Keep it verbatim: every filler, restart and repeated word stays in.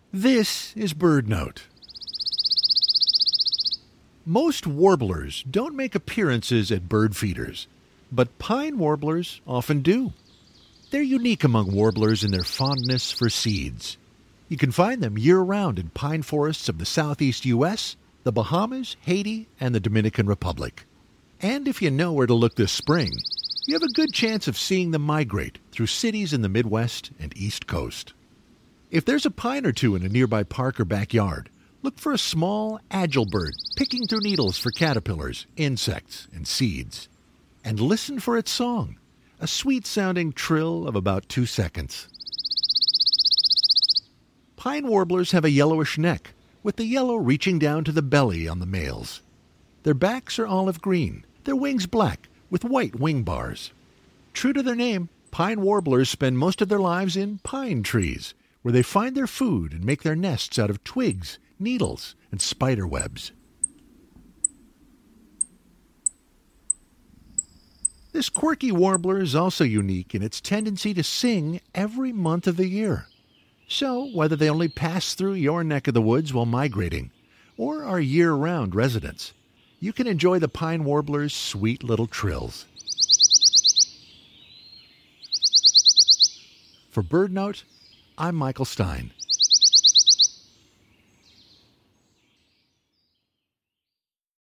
This is BirdNote. Most warblers don't make appearances at bird feeders, but pine warblers often do. They're unique among warblers in their fondness for seeds. You can find them year-round in pine forests of the southeast U S, the Bahamas, Haiti, and the Dominican Republic. And if you know where to look this spring, you have a good chance of seeing them migrate through cities in the Midwest and East Coast. If there's a pine or two in a nearby park or backyard, look for a small, agile bird picking through needles for caterpillars, insects, and seeds. And listen for its song, a sweet-sounding trill of about two seconds. Pine warblers have a yellowish neck, with the yellow reaching down to the belly on the males. Their backs are olive green, their wings black, with white wing bars. True to their name, pine warblers spend most of their lives in pine trees, where they find their food and make their nests out of twigs, needles, and spider webs. This quirky warbler is also unique in its tendency to sing every month of the year. So, whether they only pass through your neck of the woods while migrating, or are year-round residents, you can enjoy the pine warbler's sweet little trills. For BirdNote, I'm Michael Stein.